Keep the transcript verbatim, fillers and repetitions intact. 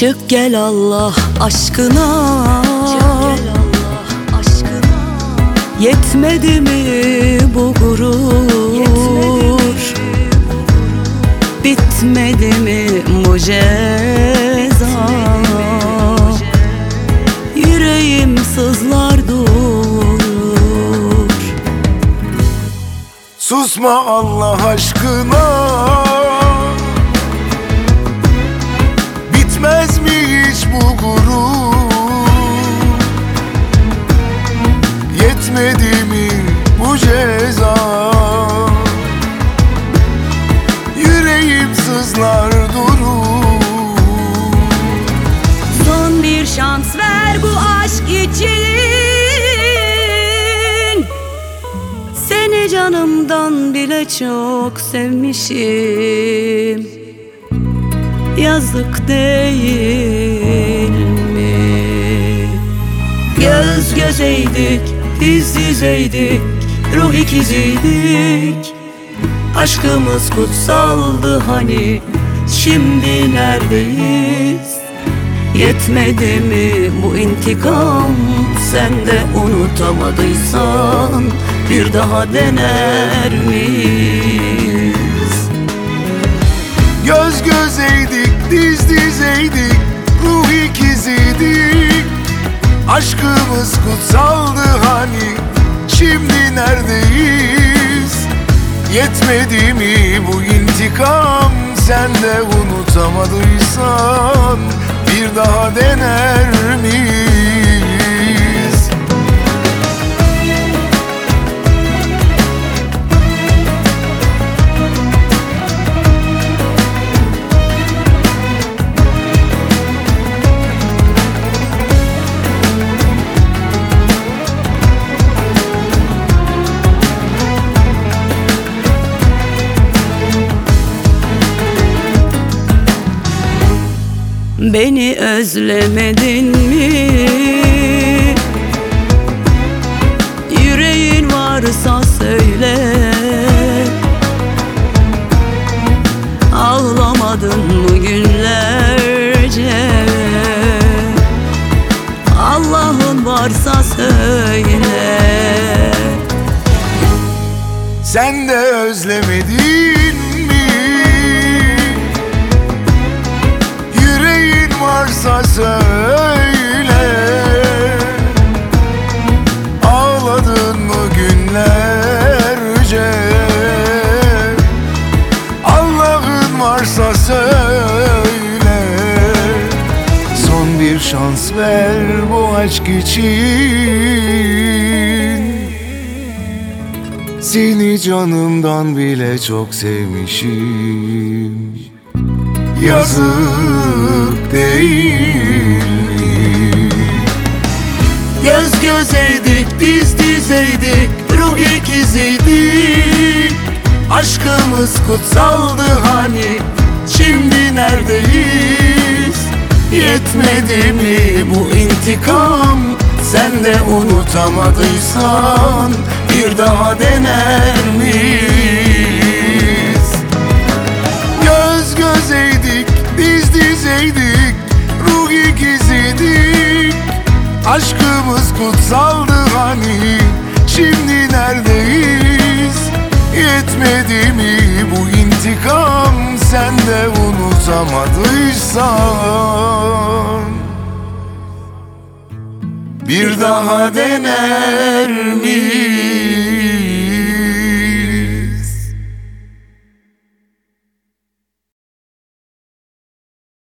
Çık gel Allah aşkına, yetmedi mi bu gurur, bitmedi mi bu ceza? Yüreğim sızlar dur. Susma Allah aşkına, bitmez mi hiç bu gurur, yetmedi mi bu ceza? Yüreğim sızlar durur. Son bir şans ver bu aşk için, seni canımdan bile çok sevmişim. Yazık değil mi? Göz gözeydik, diz dizeydik, ruh ikiziydik. Aşkımız kutsaldı hani, şimdi neredeyiz? Yetmedi mi bu intikam? Sen de unutamadıysan bir daha dener miyiz? Göz gözeydik, diz dizeydik, ruh ikiziydik. Aşkımız kutsaldı hani, şimdi neredeyiz? Yetmedi mi bu intikam? Sen de unutamadıysan bir daha dener miyiz? Beni özlemedin mi? Yüreğin varsa söyle. Ağlamadın mı günlerce? Allah'ın varsa söyle. Sen de özlemedin mi? Yüreğin varsa söyle. Ağladın mı günlerce? Allah'ın varsa söyle. Son bir şans ver bu aşk için, seni canımdan bile çok sevmişim. Yazık değil mi? Göz gözeydik, diz dizeydik, ruh ikiziydik. Aşkımız kutsaldı hani, şimdi neredeyiz? Yetmedi mi bu intikam? Sen de unutamadıysan bir daha dener miyiz? Göz gözeydik, diz dizeydik, ruh ikiziydik. Aşkımız kutsaldı hani, şimdi neredeyiz? Yetmedi mi bu intikam? Sen de unutamadıysan bir daha dener miyiz?